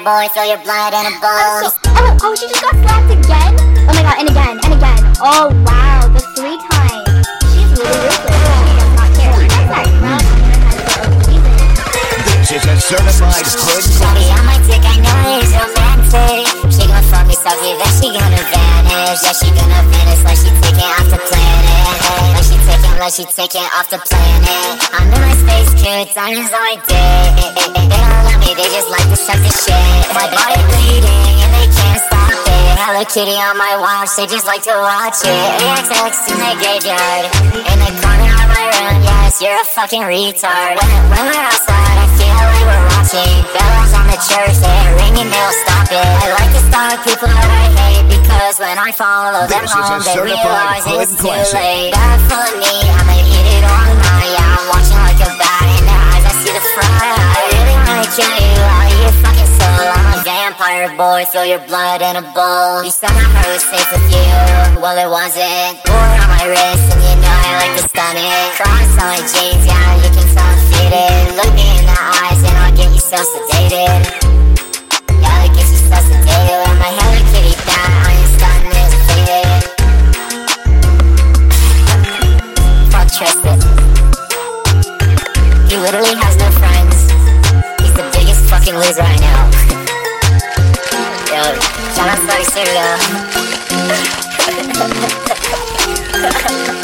boy, feel your blood in a bowl. Oh, she just got slapped again? Oh my god, and again, and again. Oh wow, the 3 times. She's really ruthless. She does not care. She does that crap on her head. This is a certified hood Shawty on my dick, I know it's romantic. She gon' fuck me so good that she gonna vanish. Yeah, she gonna vanish like she taking off the planet. Like she taking off the planet. I'm in my space cute, diamonds on my dick. They don't love me, they just like to suck the shit. My body bleeding and they can't stop it. Hello Kitty on my watch, they just like to watch it. AXX in the graveyard, in the corner of my room. Yes, you're a fucking retard. When we're outside, I feel like we're watching bells on the church, they're ringing, they'll stop it. I like to stalk people that I hate, because when I follow them home, they realize it's too late. Bad full of me, I'ma eat it all night. Yeah, I'm watching like a bat in their eyes, I see the fry. I really wanna kill you, I'll eat your fucking soul. I'm a vampire boy, feel your blood in a bowl. You said my heart was safe with you, well it wasn't. Board on my wrist, and you know I like to stun it. Cross on my jeans, yeah, you can tell I'm faded. Look me in the eyes and I'll get you so sedated. Yeah, I'll get you so sedated. With my Hello Kitty down, I ain't starting this faded. Fuck Tristan. He literally has no friends. He's the biggest fucking loser I know. Yo, shout out Slutty Cereal.